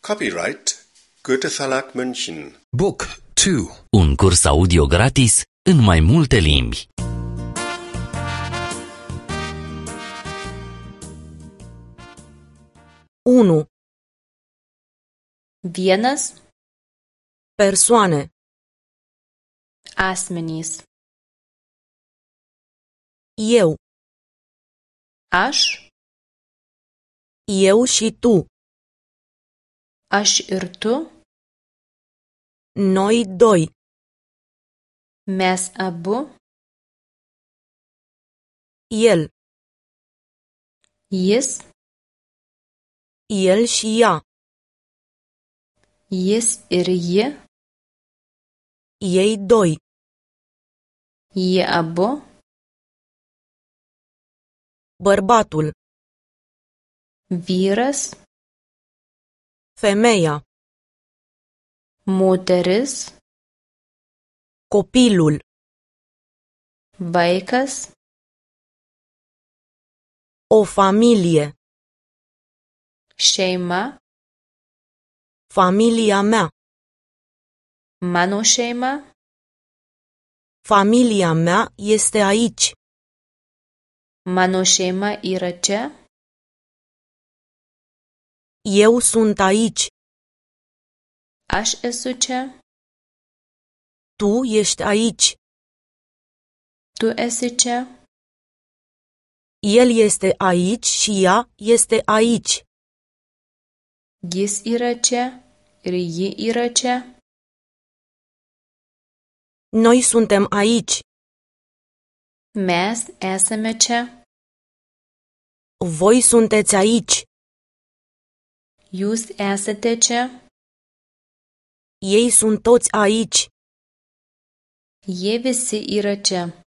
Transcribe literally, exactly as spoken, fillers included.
Copyright Goethe Verlag München. Book two. Un curs audio gratis în mai multe limbi. unu. Vienas Persoane. asmenys. Eu. Aš, Eu și tu. aš ir tu, Noi doi. mes abu, El. jis, El și ea. jis ir ji, Ei doi. jie abu, Bărbatul. vyras, Femeia. moteris, Copilul. vaikas, O familie. šeima, Familia mea. mano šeima, Familia mea este aici. mano šeima yra čia, Eu sunt aici. aš esu čia, Tu ești aici. tu esi čia, El este aici și ea este aici. jis yra čia ir ji yra čia, Noi suntem aici. mes esame čia, Voi sunteți aici. jūs esate čia, Ei sunt toți aici. jie visi yra čia.